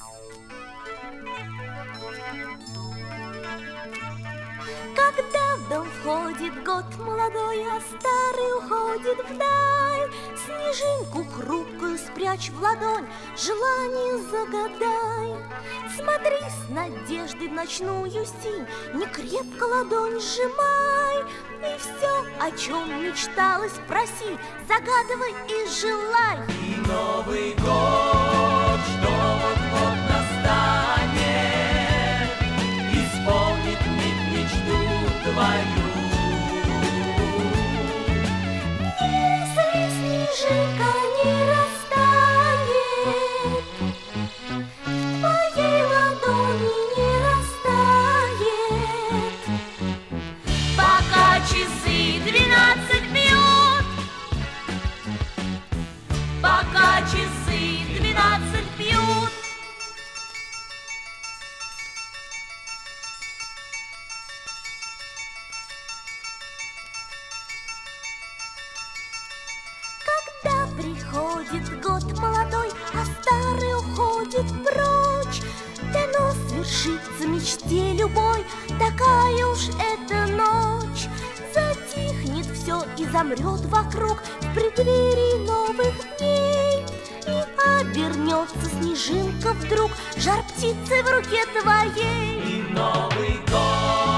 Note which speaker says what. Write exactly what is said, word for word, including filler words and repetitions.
Speaker 1: Когда в дом входит год молодой, а старый уходит вдаль, снежинку хрупкую спрячь в ладонь, желание загадай. Смотри с надеждой в ночную синь, не крепко ладонь сжимай, и все, о чем мечталось, проси, загадывай и желай.
Speaker 2: И Новый год, что вот-вот настанет, исполнит миг мечту твою.
Speaker 1: Если снежинка не растает, в твоей ладони не растает.
Speaker 2: Пока часы двенадцать бьют, пока часы двенадцать бьют.
Speaker 1: Когда приходит год молодой, а старый уходит прочь, дано свершится мечте любой, такая уж эта ночь. Затихнет все и замрет вокруг в преддверии новых дней, и обернется снежинка вдруг жар птицы в руке твоей.
Speaker 2: И Новый год.